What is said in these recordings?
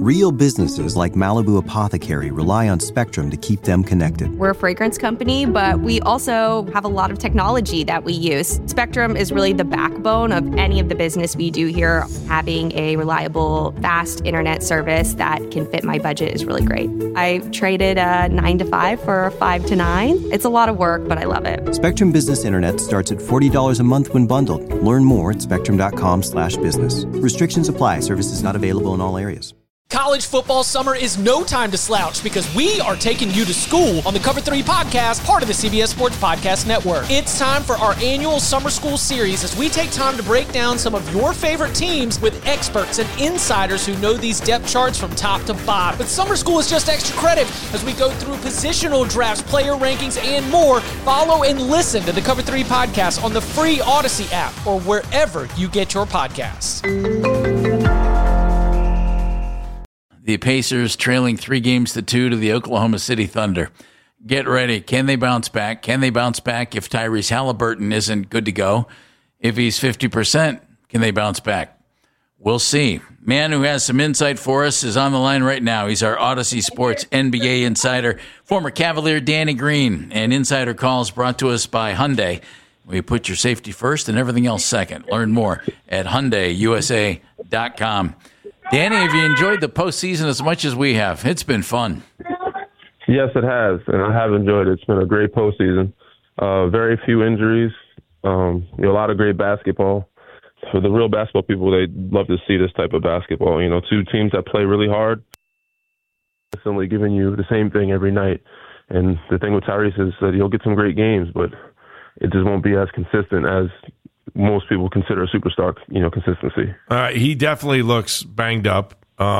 Real businesses like Malibu Apothecary rely on Spectrum to keep them connected. We're a fragrance company, but we also have a lot of technology that we use. Spectrum is really the backbone of any of the business we do here. Having a reliable, fast internet service that can fit my budget is really great. I traded a 9 to 5 for a 5 to 9. It's a lot of work, but I love it. Spectrum Business Internet starts at $40 a month when bundled. Learn more at spectrum.com/business. Restrictions apply. Services not available in all areas. College football summer is no time to slouch because we are taking you to school on the Cover 3 podcast, part of the CBS Sports Podcast Network. It's time for our annual summer school series as we take time to break down some of your favorite teams with experts and insiders who know these depth charts from top to bottom. But summer school is just extra credit as we go through positional drafts, player rankings, and more. Follow and listen to the Cover 3 podcast on the free Odyssey app or wherever you get your podcasts. The Pacers trailing 3-2 to the Oklahoma City Thunder. Get ready. Can they bounce back? Can they bounce back if Tyrese Halliburton isn't good to go? If he's 50%, can they bounce back? We'll see. Man who has some insight for us is on the line right now. He's our Odyssey Sports NBA insider, former Cavalier Danny Green, and Insider Calls brought to us by Hyundai. We put your safety first and everything else second. Learn more at HyundaiUSA.com. Danny, have you enjoyed the postseason as much as we have? It's been fun. Yes, it has, and I have enjoyed it. It's been a great postseason. Very few injuries. A lot of great basketball. For the real basketball people, they love to see this type of basketball. Two teams that play really hard, constantly giving you the same thing every night. And the thing with Tyrese is that he'll get some great games, but it just won't be as consistent as most people consider a superstar, consistency. He definitely looks banged up.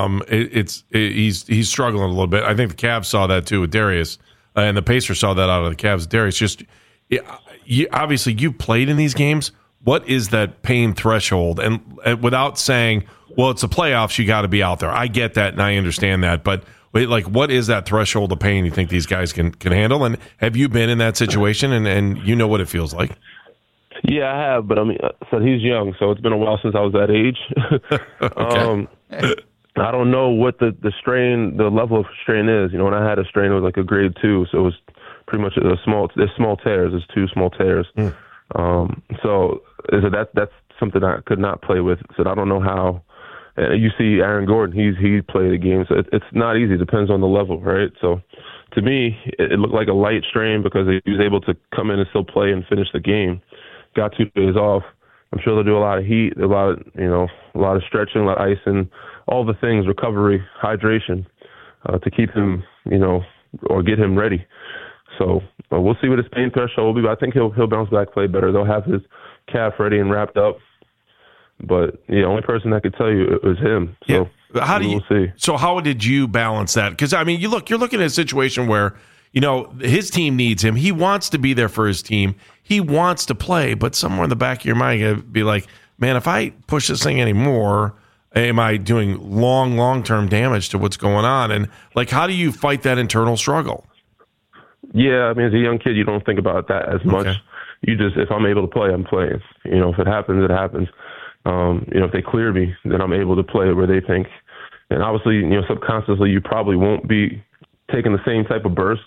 He's struggling a little bit. I think the Cavs saw that too with Darius, and the Pacers saw that out of the Cavs. Darius, obviously you played in these games. What is that pain threshold? And without saying, well, it's the playoffs, you got to be out there. I get that and I understand that, but what is that threshold of pain you think these guys can handle? And have you been in that situation and you know what it feels like? Yeah, I have, but so he's young, so it's been a while since I was that age. Okay. I don't know what the level of strain is. When I had a strain, it was like a grade 2, so it was pretty much there's small tears. There's 2 small tears. So that's something I could not play with. So I don't know how. You see Aaron Gordon, he played a game, so it's not easy. It depends on the level, right? So to me, it looked like a light strain because he was able to come in and still play and finish the game. Got 2 days off. I'm sure they'll do a lot of heat, a lot of stretching, a lot of icing, all the things, recovery, hydration, to keep him, or get him ready. So we'll see what his pain threshold will be. But I think he'll bounce back, play better. They'll have his calf ready and wrapped up. But the only person that could tell you is him. So we'll see. So how did you balance that? Because you're looking at a situation where his team needs him. He wants to be there for his team. He wants to play, but somewhere in the back of your mind, you be like, man, if I push this thing anymore, am I doing long-term damage to what's going on? And how do you fight that internal struggle? Yeah, as a young kid, you don't think about that as much. Okay. You just, if I'm able to play, I'm playing. If it happens, it happens. If they clear me, then I'm able to play where they think. And obviously, subconsciously, you probably won't be taking the same type of bursts.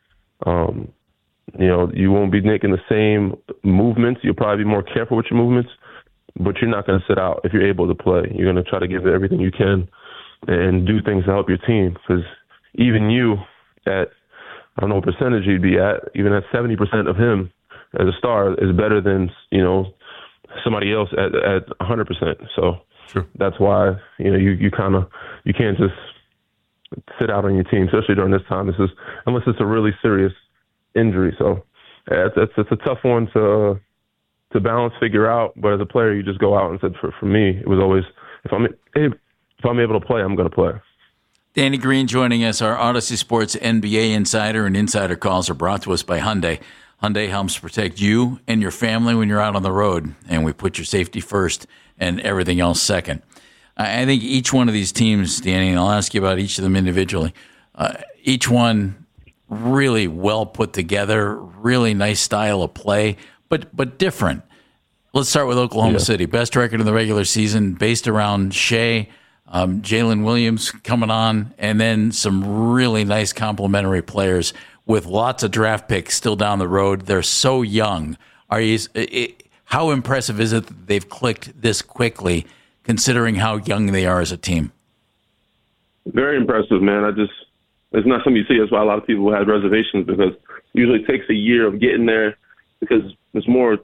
You won't be making the same movements. You'll probably be more careful with your movements, but you're not going to sit out if you're able to play. You're going to try to give it everything you can and do things to help your team. Because even you at, I don't know what percentage you'd be at, even at 70% of him as a star is better than, somebody else at 100%. So True. That's why, you can't just sit out on your team, especially during this time. Unless it's a really serious injury. So it's a tough one to balance, figure out. But as a player, you just go out and said, for me, it was always, if I'm able to play, I'm going to play. Danny Green joining us, our Odyssey Sports NBA insider, and Insider Calls are brought to us by Hyundai. Hyundai helps protect you and your family when you're out on the road, and we put your safety first and everything else second. I think each one of these teams, Danny, and I'll ask you about each of them individually, each one really well put together, really nice style of play, but different. Let's start with Oklahoma City. Best record in the regular season based around Shea. Jalen Williams coming on, and then some really nice complementary players with lots of draft picks still down the road. They're so young. How impressive is it that they've clicked this quickly, considering how young they are as a team? Very impressive, man. It's not something you see. That's why a lot of people have reservations, because it usually takes a year of getting there, because there's more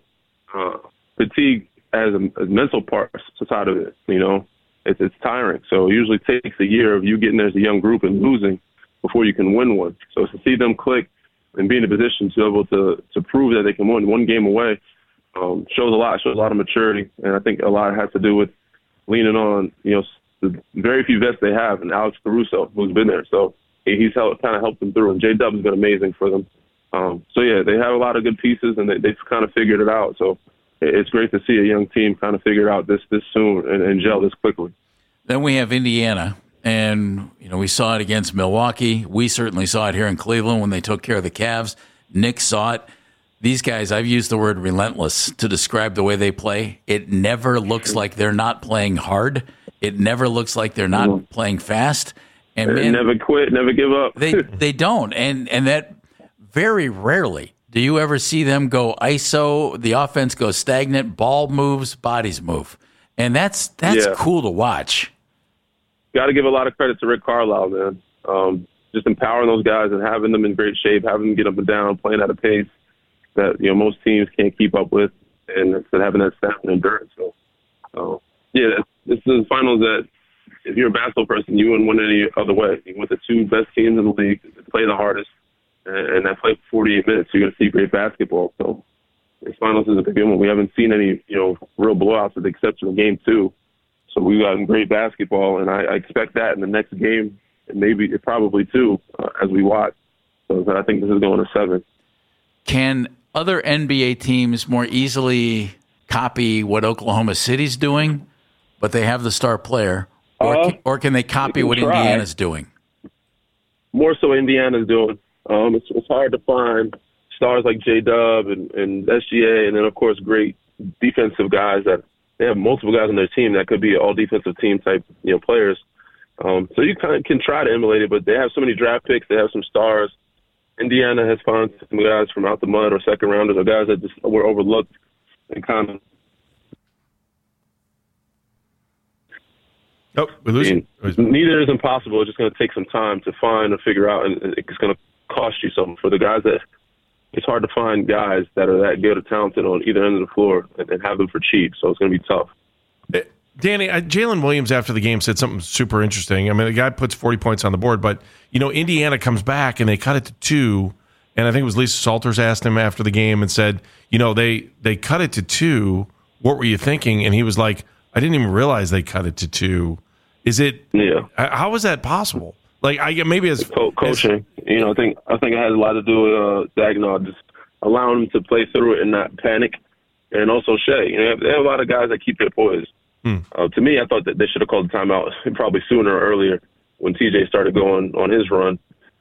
fatigue as a mental part side of it. It's tiring. So it usually takes a year of you getting there as a young group and losing before you can win one. So to see them click and be in a position to be able to prove that they can win one game away shows a lot. Shows a lot of maturity, and I think a lot has to do with leaning on the very few vets they have, and Alex Caruso, who's been there. So he's kind of helped them through, and J-Dub has been amazing for them. They have a lot of good pieces, and they've kind of figured it out. So it's great to see a young team kind of figure it out this soon and gel this quickly. Then we have Indiana, and we saw it against Milwaukee. We certainly saw it here in Cleveland when they took care of the Cavs. Nick saw it. These guys, I've used the word relentless to describe the way they play. It never looks like they're not playing hard. It never looks like they're not playing fast. And man, never quit, never give up. they don't, and that very rarely do you ever see them go ISO. The offense goes stagnant. Ball moves, bodies move, and that's cool to watch. Got to give a lot of credit to Rick Carlisle, man. Just empowering those guys and having them in great shape, having them get up and down, playing at a pace that most teams can't keep up with, and having that staff and endurance. So, this is the finals that, if you're a basketball person, you wouldn't win any other way. With the two best teams in the league, play the hardest, and that play for 48 minutes, you're going to see great basketball. So this finals is a big one. We haven't seen any, real blowouts with the exception of Game 2. So we've gotten great basketball, and I expect that in the next game, and probably 2 as we watch. So I think this is going to 7. Can other NBA teams more easily copy what Oklahoma City's doing, but they have the star player? Or can they copy what Indiana's doing? More so Indiana's doing. It's hard to find stars like J-Dub and SGA, and then, of course, great defensive guys that they have multiple guys on their team that could be all defensive team type players. So you kind of can try to emulate it, but they have so many draft picks. They have some stars. Indiana has found some guys from out the mud or second rounders or guys that just were overlooked and kind of. Oh, we're losing. Neither is impossible. It's just going to take some time to find and figure out, and it's going to cost you something. For the guys that it's hard to find guys that are that good or talented on either end of the floor and have them for cheap. So it's going to be tough. Danny, Jalen Williams after the game said something super interesting. I mean, the guy puts 40 points on the board, but Indiana comes back and they cut it to 2. And I think it was Lisa Salters asked him after the game and said, they cut it to 2. What were you thinking? And he was like, I didn't even realize they cut it to 2. Is it? Yeah. How is that possible? Like, maybe as coaching. I think it has a lot to do with Dagnall just allowing him to play through it and not panic, and also Shea. They have a lot of guys that keep their poise. To me, I thought that they should have called the timeout probably sooner or earlier when TJ started going on his run.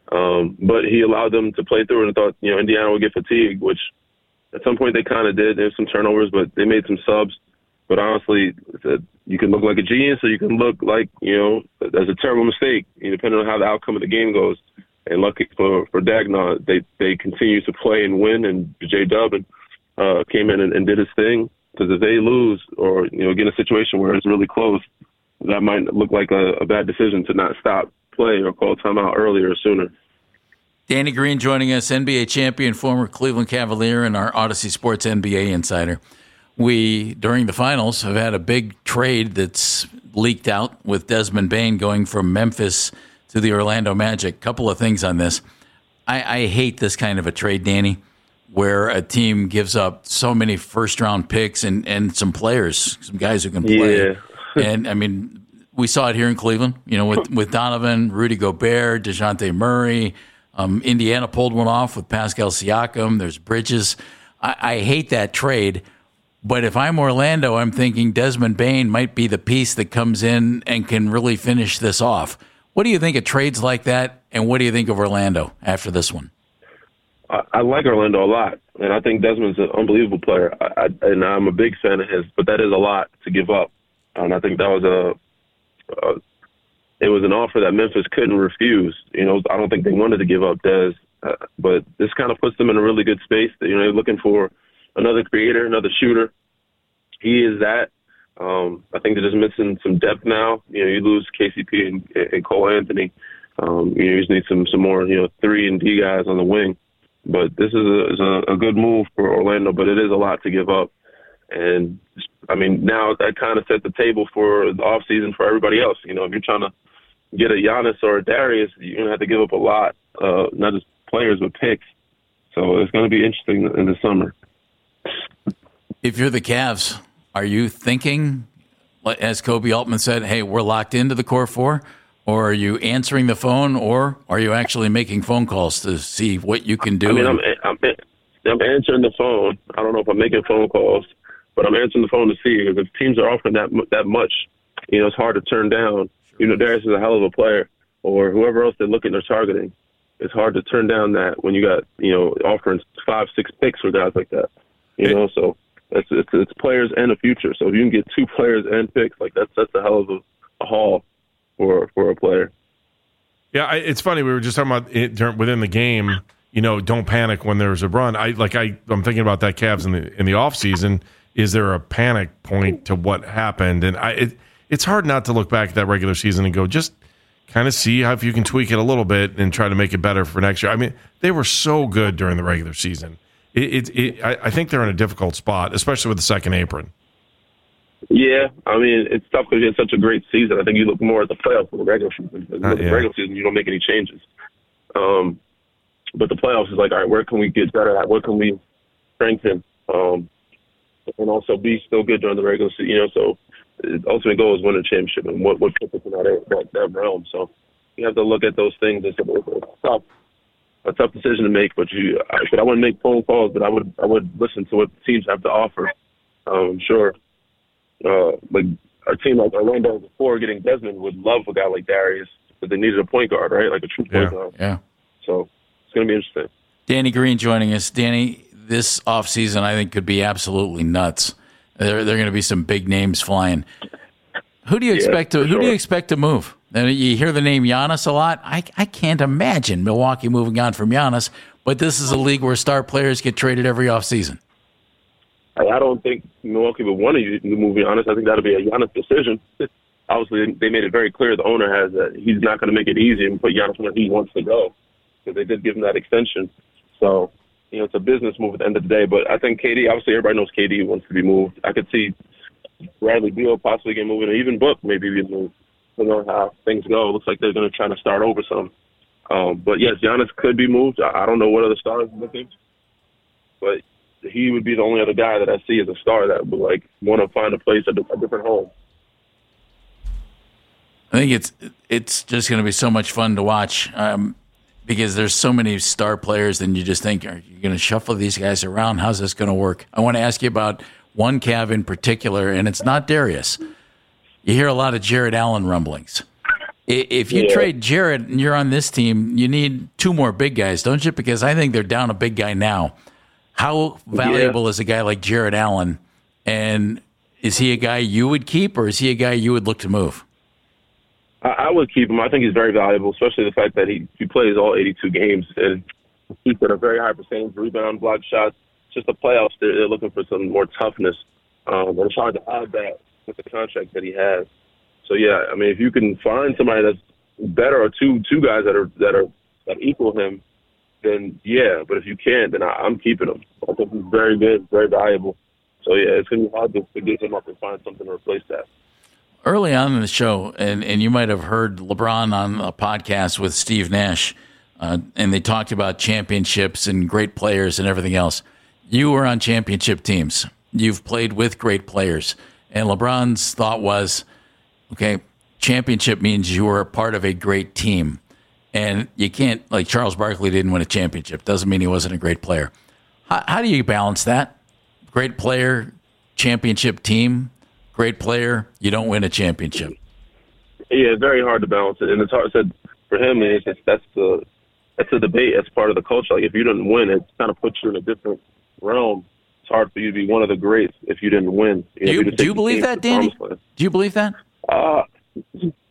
But he allowed them to play through it and thought Indiana would get fatigued, which at some point they kind of did. There's some turnovers, but they made some subs. But honestly, you can look like a genius or you can look like, there's a terrible mistake, depending on how the outcome of the game goes. And lucky for Dagnall, they continue to play and win, and J-Dub came in and did his thing. Because if they lose or, get in a situation where it's really close, that might look like a bad decision to not stop play or call timeout earlier or sooner. Danny Green joining us, NBA champion, former Cleveland Cavalier, and our Odyssey Sports NBA insider. We, during the finals, have had a big trade that's leaked out with Desmond Bane going from Memphis to the Orlando Magic. Couple of things on this. I hate this kind of a trade, Danny, where a team gives up so many first-round picks and some players, some guys who can play. Yeah. And, I mean, we saw it here in Cleveland, with Donovan, Rudy Gobert, DeJounte Murray. Indiana pulled one off with Pascal Siakam. There's Bridges. I hate that trade. But if I'm Orlando, I'm thinking Desmond Bane might be the piece that comes in and can really finish this off. What do you think of trades like that, and what do you think of Orlando after this one? I like Orlando a lot, and I think Desmond's an unbelievable player, and I'm a big fan of his, but that is a lot to give up. And I think that was it was an offer that Memphis couldn't refuse. You know, I don't think they wanted to give up Dez, but this kind of puts them in a really good space. You know, they're looking for another creator, another shooter. He is that. I think they're just missing some depth now. You know, you lose KCP and Cole Anthony. You just need some more, 3 and D guys on the wing. But this is a good move for Orlando, but it is a lot to give up. And, I mean, now that kind of sets the table for the offseason for everybody else. You know, if you're trying to get a Giannis or a Darius, you're going to have to give up a lot, not just players, but picks. So it's going to be interesting in the summer. If you're the Cavs, are you thinking, as Kobe Altman said, hey, we're locked into the core 4? Or are you answering the phone, or are you actually making phone calls to see what you can do? I mean, I'm answering the phone. I don't know if I'm making phone calls, but I'm answering the phone to see if teams are offering that much. You know, it's hard to turn down. You know, Darius is a hell of a player, or whoever else they're looking or targeting. It's hard to turn down that when you got, offering 5-6 picks for guys like that. You know, so it's players and a future. So if you can get 2 players and picks, like that's a hell of a haul for a player. Yeah, it's funny. We were just talking about it within the game. You know, don't panic when there's a run. I'm thinking about that Cavs in the off season. Is there a panic point to what happened? And it's hard not to look back at that regular season and go, just kind of see how if you can tweak it a little bit and try to make it better for next year. I mean, they were so good during the regular season. I think they're in a difficult spot, especially with the second apron. Yeah, I mean, it's tough because you had such a great season. I think you look more at the playoffs than the regular season. The regular season, you don't make any changes. But the playoffs is like, all right, where can we get better at? Where can we strengthen? And also be still good during the regular season. So the ultimate goal is win a championship, and what puts us in that realm. So you have to look at those things. It's a tough decision to make, but I wouldn't make phone calls, but I would listen to what teams have to offer. Sure. Like our team, like Orlando before getting Desmond, would love a guy like Darius, but they needed a point guard, right? Like a true point guard. Yeah. So it's going to be interesting. Danny Green joining us. Danny, this offseason I think could be absolutely nuts. There are going to be some big names flying. Who do you expect to move? And you hear the name Giannis a lot. I can't imagine Milwaukee moving on from Giannis, but this is a league where star players get traded every offseason. I don't think Milwaukee would want to move Giannis. I think that'll be a Giannis decision. Obviously, they made it very clear, the owner has, that he's not going to make it easy and put Giannis where he wants to go, because they did give him that extension. So, it's a business move at the end of the day. But I think KD, obviously everybody knows KD wants to be moved. I could see Bradley Beal possibly get moved, or even Book maybe get moved. I don't know how things go. It looks like they're going to try to start over some. But yes, Giannis could be moved. I don't know what other stars are looking, but he would be the only other guy that I see as a star that would want to find a place, a different home. I think it's just going to be so much fun to watch because there's so many star players, and you just think, are you going to shuffle these guys around? How's this going to work? I want to ask you about one Cav in particular, and it's not Darius. You hear a lot of Jared Allen rumblings. If you trade Jared and you're on this team, you need 2 more big guys, don't you? Because I think they're down a big guy now. How valuable is a guy like Jared Allen, and is he a guy you would keep, or is he a guy you would look to move? I would keep him. I think he's very valuable, especially the fact that he plays all 82 games and he's got a very high percentage, rebound, block shots. Just the playoffs, they're looking for some more toughness. And it's hard to add that with the contract that he has. So yeah, I mean, if you can find somebody that's better, or two guys that equal him, then yeah. But if you can't, then I'm keeping him. I think he's very good, very valuable. So yeah, it's gonna be hard to get him up and find something to replace that. Early on in the show, and you might have heard LeBron on a podcast with Steve Nash, and they talked about championships and great players and everything else. You were on championship teams. You've played with great players. And LeBron's thought was, okay, championship means you were a part of a great team. And you can't, like Charles Barkley didn't win a championship. Doesn't mean he wasn't a great player. How do you balance that? Great player, championship team, great player, you don't win a championship. Yeah, very hard to balance it. And it's hard said for him, that's a debate. That's part of the culture. Like if you didn't win, it kind of puts you in a different realm. It's hard for you to be one of the greats if you didn't win. Do you believe that, Danny? Do you believe that?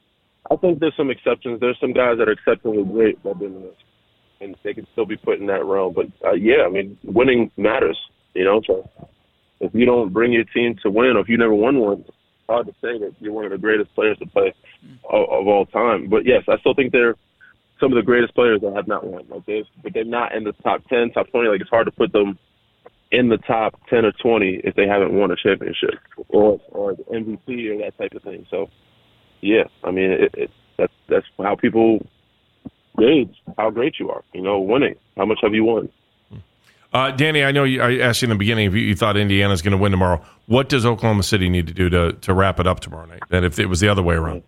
I think there's some exceptions. There's some guys that are exceptionally great that did this, and they can still be put in that realm. But yeah, I mean, winning matters. So if you don't bring your team to win, or if you never won one, it's hard to say that you're one of the greatest players to play of all time. But yes, I still think they're some of the greatest players that have not won. But they're not in the top 10, top 20. Like, it's hard to put them in the top 10 or 20 if they haven't won a championship or the MVP or that type of thing. So yeah, I mean, that's how people gauge how great you are. Winning. How much have you won? Danny, I know I asked you in the beginning if you thought Indiana's going to win tomorrow. What does Oklahoma City need to do to wrap it up tomorrow night? And if it was the other way around,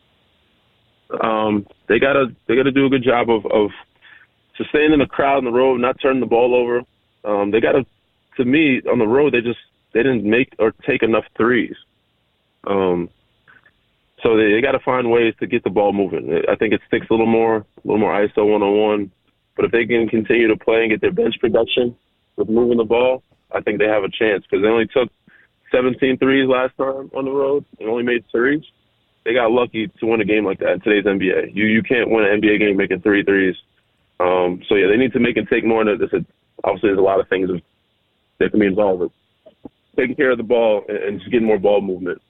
they gotta do a good job of sustaining the crowd on the road, not turning the ball over. They gotta, to me, on the road they didn't make or take enough threes. So they got to find ways to get the ball moving. I think it sticks a little more ISO 1-on-1. But if they can continue to play and get their bench production with moving the ball, I think they have a chance, because they only took 17 threes last time on the road and only made threes. They got lucky to win a game like that in today's NBA. You can't win an NBA game making 3 threes. So yeah, they need to make and take more. Obviously, there's a lot of things that can be involved with taking care of the ball and just getting more ball movement.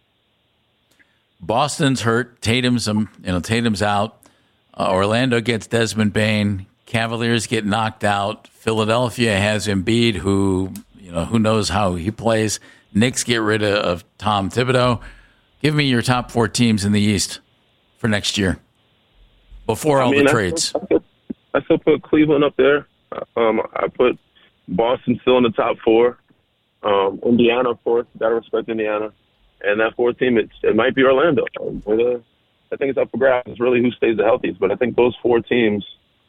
Boston's hurt. Tatum's out. Orlando gets Desmond Bane. Cavaliers get knocked out. Philadelphia has Embiid, who knows how he plays. Knicks get rid of Tom Thibodeau. Give me your top 4 teams in the East for next year before all the trades. I still put Cleveland up there. I put Boston still in the top 4. Indiana, of course, gotta respect Indiana. And that 4th team, it might be Orlando. I think it's up for grabs. It's really who stays the healthiest. But I think those 4 teams.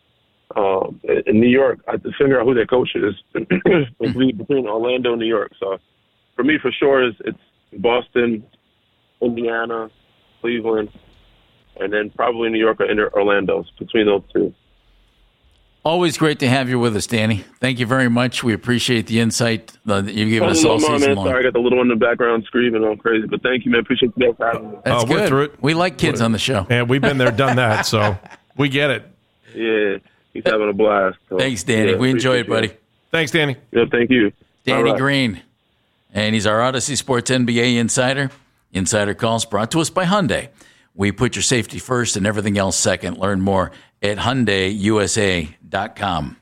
In New York, I have to figure out who their coach is between Orlando and New York. So for me, for sure, it's Boston, Indiana, Cleveland, and then probably New York or Orlando, between those 2. Always great to have you with us, Danny. Thank you very much. We appreciate the insight that you've given us all season long. Sorry, I got the little one in the background screaming all crazy, but thank you, man. Appreciate you guys having me. That's good. We're through it. We like kids on the show. Yeah, we've been there, done that, so we get it. Yeah. He's having a blast. So, thanks, Danny. Yeah, we enjoy it, buddy. Thanks, Danny. Yeah, thank you. Danny Green. And he's our Odyssey Sports NBA insider. Insider calls brought to us by Hyundai. We put your safety first and everything else second. Learn more at HyundaiUSA.com.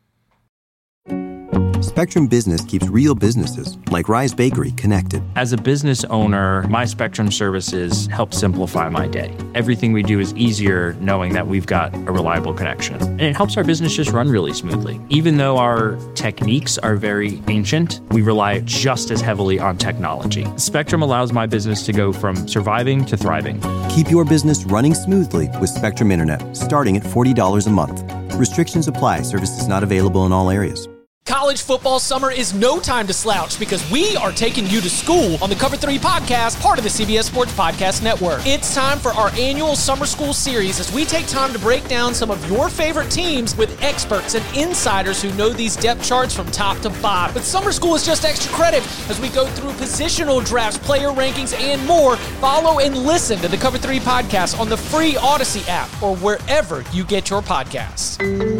Spectrum Business keeps real businesses, like Rise Bakery, connected. As a business owner, my Spectrum services help simplify my day. Everything we do is easier knowing that we've got a reliable connection. And it helps our business just run really smoothly. Even though our techniques are very ancient, we rely just as heavily on technology. Spectrum allows my business to go from surviving to thriving. Keep your business running smoothly with Spectrum Internet, starting at $40 a month. Restrictions apply. Services not available in all areas. College football summer is no time to slouch, because we are taking you to school on the Cover 3 podcast, part of the CBS Sports Podcast Network. It's time for our annual summer school series, as we take time to break down some of your favorite teams with experts and insiders who know these depth charts from top to bottom. But summer school is just extra credit as we go through positional drafts, player rankings, and more. Follow and listen to the Cover 3 podcast on the free Odyssey app or wherever you get your podcasts.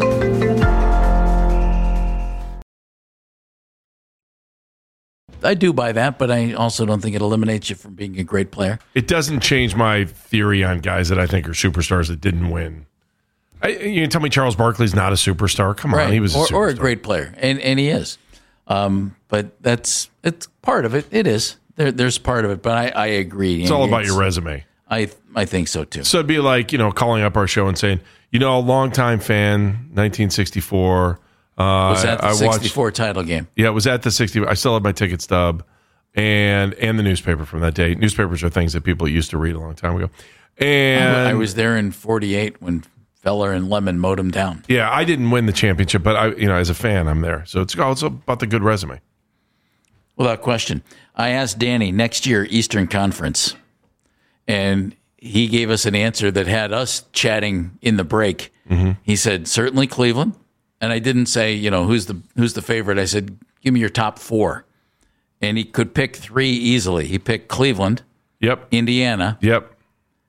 I do buy that, but I also don't think it eliminates you from being a great player. It doesn't change my theory on guys that I think are superstars that didn't win. You can tell me Charles Barkley's not a superstar. Come on, he was a superstar. Or a great player, and he is. But it's part of it. It is. There's part of it, but I agree. It's all about your resume. I think so, too. So it'd be like, calling up our show and saying, a longtime fan, 1964. Was that the 64 title game? Yeah, it was at the 60. I still have my ticket stub and the newspaper from that day. Newspapers are things that people used to read a long time ago. And I was there in 48 when Feller and Lemon mowed him down. Yeah, I didn't win the championship, but as a fan, I'm there. So it's about the good resume. Without question. I asked Danny next year, Eastern Conference, and he gave us an answer that had us chatting in the break. Mm-hmm. He said, certainly Cleveland. And I didn't say, who's the favorite. I said, give me your top 4. And he could pick 3 easily. He picked Cleveland. Yep. Indiana. Yep.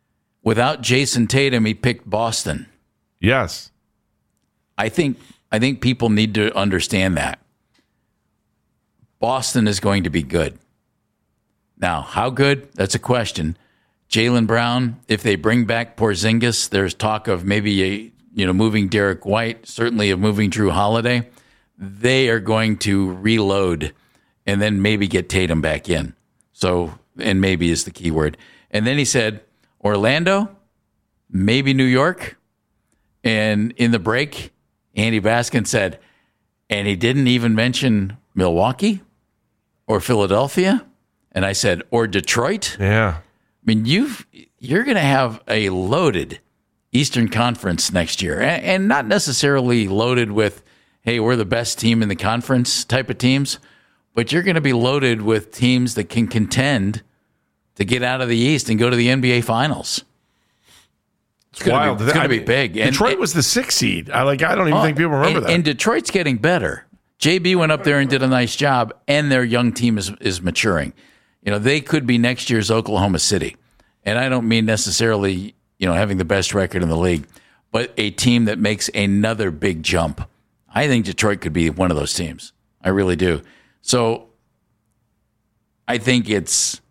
Without Jason Tatum, he picked Boston. Yes. I think people need to understand that. Boston is going to be good. Now, how good? That's a question. Jaylen Brown, if they bring back Porzingis, there's talk of maybe moving Derek White, certainly of moving Drew Holiday. They are going to reload and then maybe get Tatum back in. So, and maybe is the key word. And then he said, Orlando, maybe New York. And in the break, Andy Baskin said, and he didn't even mention Milwaukee or Philadelphia. And I said, or Detroit. Yeah. I mean, you're going to have a loaded Eastern Conference next year, and not necessarily loaded with, hey, we're the best team in the conference type of teams, but you're going to be loaded with teams that can contend to get out of the East and go to the NBA Finals. It's wild. It's going to be big. Detroit was the 6th seed. I don't even think people remember that. And Detroit's getting better. JB went up there and did a nice job, and their young team is maturing. They could be next year's Oklahoma City. And I don't mean necessarily, having the best record in the league, but a team that makes another big jump. I think Detroit could be one of those teams. I really do. So I think it's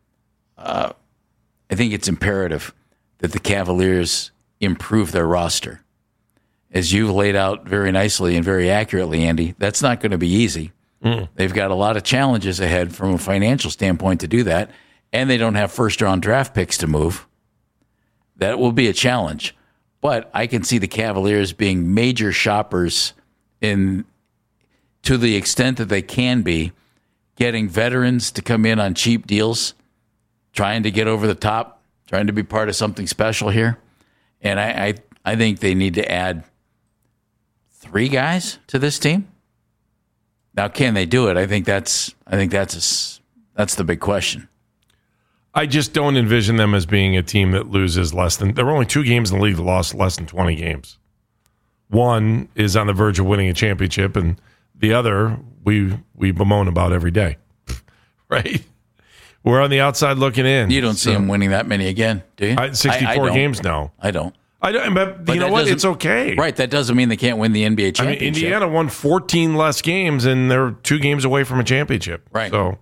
imperative that the Cavaliers improve their roster. As you've laid out very nicely and very accurately, Andy, that's not going to be easy. They've got a lot of challenges ahead from a financial standpoint to do that, and they don't have first-round draft picks to move. That will be a challenge. But I can see the Cavaliers being major shoppers to the extent that they can be, getting veterans to come in on cheap deals, trying to get over the top, trying to be part of something special here. And I think they need to add 3 guys to this team. Now, can they do it? I think that's the big question. I just don't envision them as being a team that loses less than. There were only 2 games in the league that lost less than 20 games. One is on the verge of winning a championship, and the other we bemoan about every day. Right? We're on the outside looking in. You don't see them winning that many again, do you? 64 games now. I don't. But you know what? It's okay. Right. That doesn't mean they can't win the NBA championship. Indiana won 14 less games, and they're 2 games away from a championship. Right. So,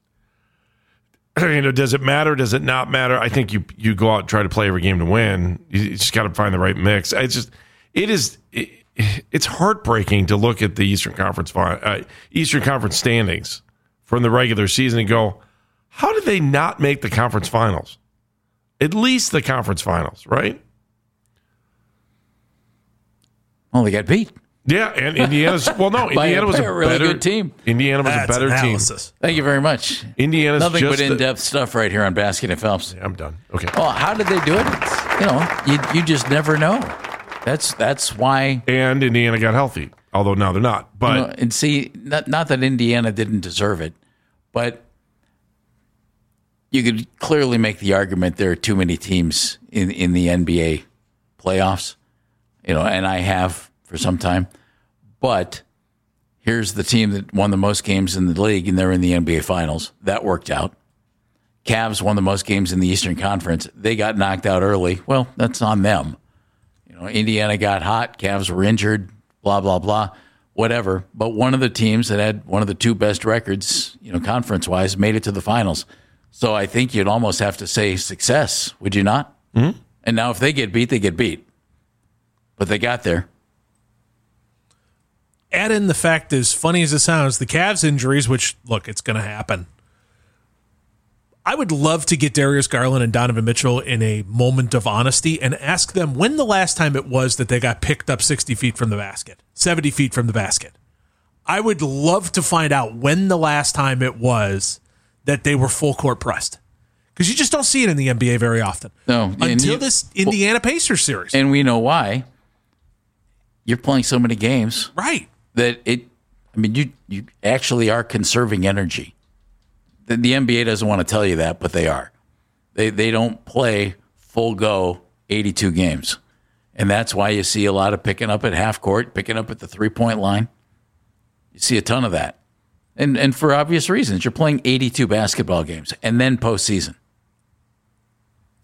does it matter? Does it not matter? I think you go out and try to play every game to win. You just got to find the right mix. It's heartbreaking to look at the Eastern Conference standings from the regular season and go, how did they not make the conference finals? At least the conference finals, right? Well, they got beat. Yeah, and Indiana was a really good team. Indiana was a better team. Thank you very much. Indiana's nothing just but in-depth stuff right here on Basket and Phelps. Yeah, I'm done. Okay. Well, how did they do it? You just never know. That's why. And Indiana got healthy, although now they're not. But and see, not that Indiana didn't deserve it, but you could clearly make the argument there are too many teams in the NBA playoffs. And I have for some time. But here's the team that won the most games in the league, and they're in the NBA Finals. That worked out. Cavs won the most games in the Eastern Conference. They got knocked out early. Well, that's on them. Indiana got hot. Cavs were injured, blah, blah, blah, whatever. But one of the teams that had one of the 2 best records, conference-wise, made it to the finals. So I think you'd almost have to say success, would you not? Mm-hmm. And now if they get beat, they get beat. But they got there. Add in the fact, as funny as it sounds, the Cavs injuries, which, look, it's going to happen. I would love to get Darius Garland and Donovan Mitchell in a moment of honesty and ask them when the last time it was that they got picked up 60 feet from the basket, 70 feet from the basket. I would love to find out when the last time it was that they were full court pressed. Because you just don't see it in the NBA very often. No, until this Indiana Pacers series. And we know why. You're playing so many games. Right. That you actually are conserving energy. The NBA doesn't want to tell you that, but they are. They don't play full go 82 games. And that's why you see a lot of picking up at half court, picking up at the 3-point line. You see a ton of that. And for obvious reasons. You're playing 82 basketball games and then postseason.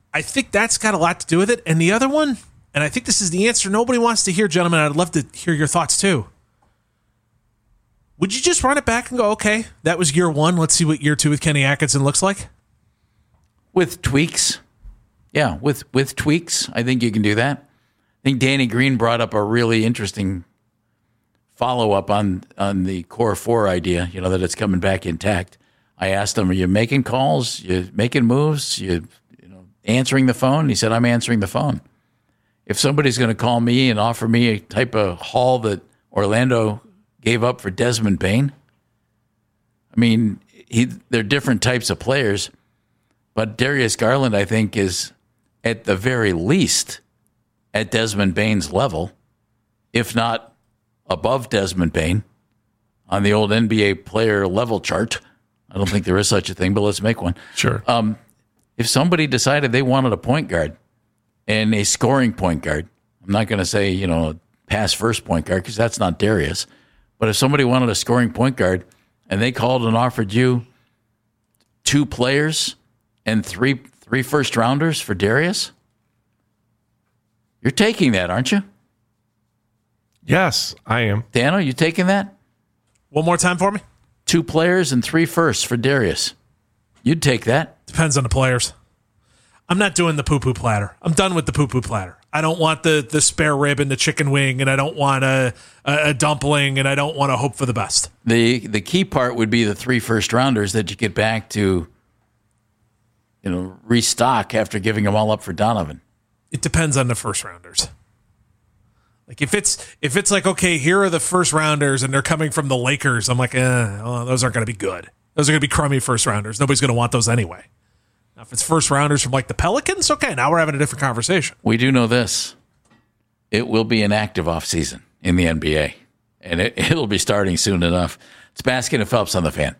I think that's got a lot to do with it. And the other one, and I think this is the answer nobody wants to hear, gentlemen, I'd love to hear your thoughts too. Would you just run it back and go, okay, that was year one. Let's see what year two with Kenny Atkinson looks like? With tweaks. Yeah, with tweaks, I think you can do that. I think Danny Green brought up a really interesting follow-up on the Core 4 idea, that it's coming back intact. I asked him, are you making calls? You making moves? You answering the phone? He said, I'm answering the phone. If somebody's going to call me and offer me a type of haul that Orlando gave up for Desmond Bane, I mean, they're different types of players, but Darius Garland, I think, is at the very least at Desmond Bane's level, if not above Desmond Bane on the old NBA player level chart. I don't think there is such a thing, but let's make one. Sure. If somebody decided they wanted a point guard and a scoring point guard, I'm not going to say, a pass first point guard because that's not Darius, but if somebody wanted a scoring point guard and they called and offered you 2 players and three first rounders for Darius, you're taking that, aren't you? Yes, I am. Dano, you taking that? One more time for me. 2 players and 3 firsts for Darius. You'd take that. Depends on the players. I'm not doing the poo-poo platter. I'm done with the poo-poo platter. I don't want the spare rib and the chicken wing, and I don't want a dumpling, and I don't want to hope for the best. The key part would be the 3 first rounders that you get back to, restock after giving them all up for Donovan. It depends on the first rounders. Like if it's like, okay, here are the first rounders and they're coming from the Lakers, I'm like, those aren't going to be good. Those are going to be crummy first rounders. Nobody's going to want those anyway. Now, if it's first rounders from like the Pelicans, okay, now we're having a different conversation. We do know this. It will be an active offseason in the NBA, and it'll be starting soon enough. It's Baskin and Phelps on the Fan.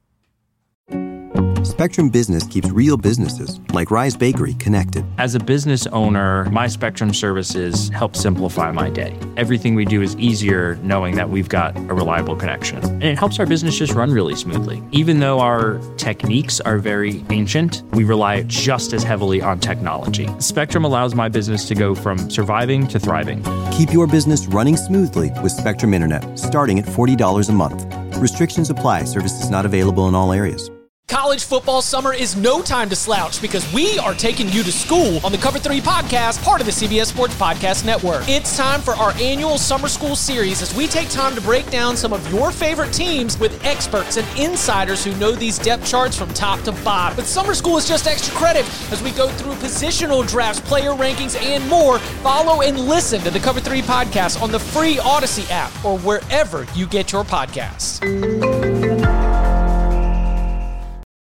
Spectrum Business keeps real businesses, like Rise Bakery, connected. As a business owner, my Spectrum services help simplify my day. Everything we do is easier knowing that we've got a reliable connection. And it helps our business just run really smoothly. Even though our techniques are very ancient, we rely just as heavily on technology. Spectrum allows my business to go from surviving to thriving. Keep your business running smoothly with Spectrum Internet, starting at $40 a month. Restrictions apply. Services not available in all areas. College football summer is no time to slouch because we are taking you to school on the Cover 3 podcast, part of the CBS Sports Podcast Network. It's time for our annual summer school series as we take time to break down some of your favorite teams with experts and insiders who know these depth charts from top to bottom. But summer school is just extra credit as we go through positional drafts, player rankings, and more. Follow and listen to the Cover 3 podcast on the free Odyssey app or wherever you get your podcasts.